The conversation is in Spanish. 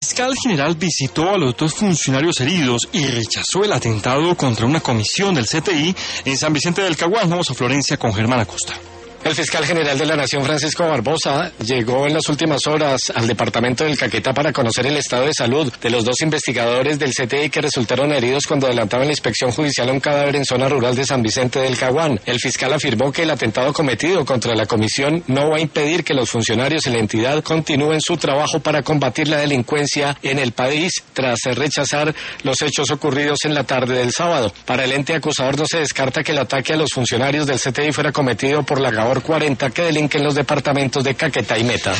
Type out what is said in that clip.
El fiscal general visitó a los dos funcionarios heridos y rechazó el atentado contra una comisión del CTI en San Vicente del Caguán. Vamos a Florencia con Germán Acosta. El fiscal general de la Nación, Francisco Barbosa, llegó en las últimas horas al departamento del Caquetá para conocer el estado de salud de los dos investigadores del CTI que resultaron heridos cuando adelantaban la inspección judicial a un cadáver en zona rural de San Vicente del Caguán. El fiscal afirmó que el atentado cometido contra la comisión no va a impedir que los funcionarios y la entidad continúen su trabajo para combatir la delincuencia en el país, tras rechazar los hechos ocurridos en la tarde del sábado. Para el ente acusador no se descarta que el ataque a los funcionarios del CTI fuera cometido por la Gabor 40 que delinquen los departamentos de Caquetá y Meta.